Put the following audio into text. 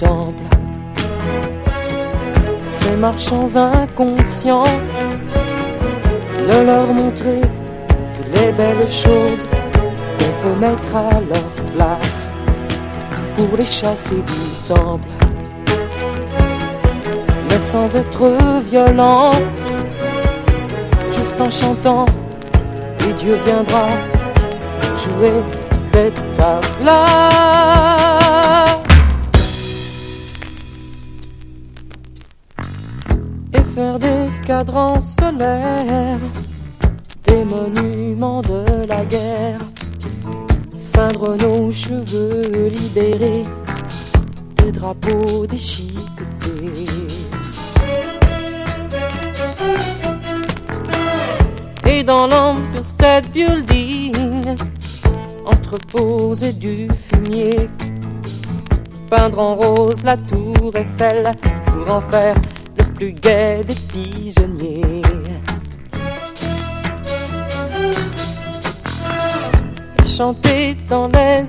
temple. Ces marchands inconscients, de leur montrer toutes les belles choses qu'on peut mettre à leur place pour les chasser du temple, mais sans être violent, juste en chantant, et Dieu viendra jouer des tablas et faire des cadrans solaires, des monuments de la guerre, ceindre nos cheveux libérés, des drapeaux déchiquetés. Et dans l'Empire State Building, entreposer du fumier, peindre en rose la tour Eiffel pour en faire le plus gai des pigeonniers. Et chanter dans les